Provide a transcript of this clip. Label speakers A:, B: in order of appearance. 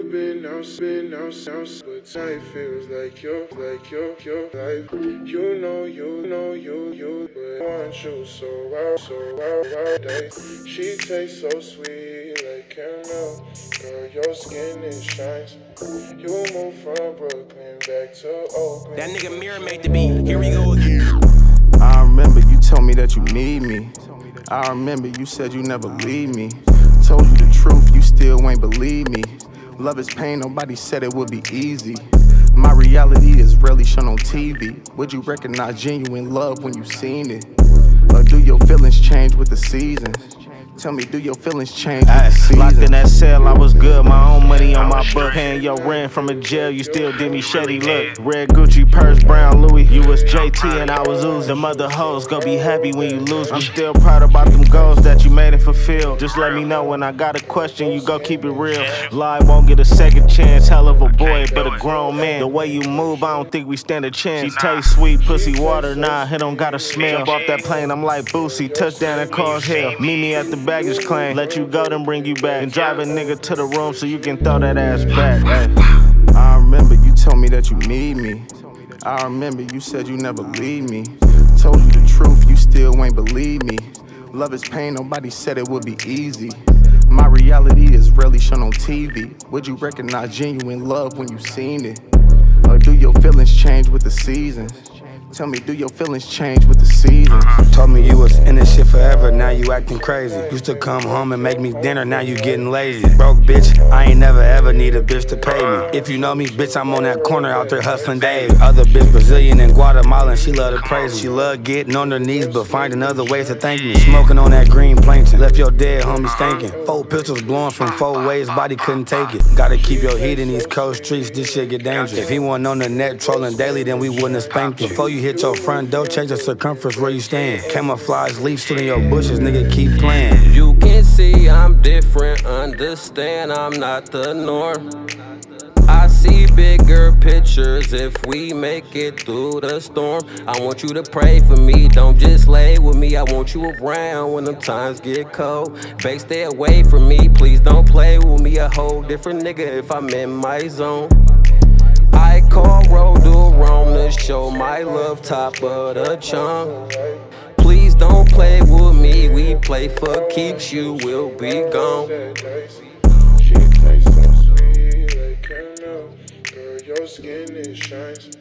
A: been out, but tonight feels like your life. You know, but I want you so out day. She tastes so sweet like caramel. Girl, your skin is shines. You moved from Brooklyn back to Oakland.
B: That nigga Mirror made the beat. Here we go again.
C: I remember you told me that you need me. I remember you said you never leave me. Told you the truth, you still ain't believe me. Love is pain, nobody said it would be easy. My reality is rarely shown on TV. Would you recognize genuine love when you seen it? Or do your feelings change with the seasons? Tell me, do your feelings change with the seasons?
D: Locked in that cell, I was good, my own money on my book. Paying your rent from a jail, you still did me shady look. Red Gucci purse, brown Louis, you was JT and I was Uzi. The mother hoes gon' be happy when you lose me. I'm still proud about them goals that you made and fulfilled. Just let me know when I got a question, you go keep it real. Lie won't get a second chance, hell of a boy, but a grown man. The way you move, I don't think we stand a chance. She tastes sweet, pussy water, nah, it don't got a smell. Jump off that plane, I'm like Boosie, touchdown and cause hell. Meet me at the baggage claim, let you go then bring you back, and drive a nigga to the room so you can throw that ass back. Ay.
C: I remember you told me that you need me. I remember you said you never leave me. Told you the truth, you still ain't believe me. Love is pain, nobody said it would be easy. My reality is rarely shown on TV. Would you recognize genuine love when you seen it? Or do your feelings change with the seasons? Tell me, do your feelings change with the seasons?
E: Told me you was in this shit forever, now you acting crazy. Used to come home and make me dinner, now you getting lazy. Broke bitch, I ain't never ever need a bitch to pay me. If you know me, bitch, I'm on that corner out there hustling days. Other bitch Brazilian and Guatemalan, she love to praise me. She love getting on her knees, but finding other ways to thank me. Smoking on that green plankton, left your dead homie stinking. 4 pistols blowing from 4 ways, body couldn't take it. Gotta keep your heat in these cold streets, this shit get dangerous. If he wasn't on the net trolling daily, then we wouldn't have spanked him. Before you hit your front door, check the circumference where you stand. Camouflage leaves still in your bushes, nigga, keep playing.
F: You can see I'm different, understand I'm not the norm. I see bigger pictures if we make it through the storm. I want you to pray for me, don't just lay with me. I want you around when them times get cold. Babe, stay away from me, please don't play with me. A whole different nigga if I'm in my zone. I call road to Rome to show my love top of the chunk. Please don't play with me, we play for keeps, you will be gone.
A: She tastes so sweet like caramel. Girl, your skin is shines.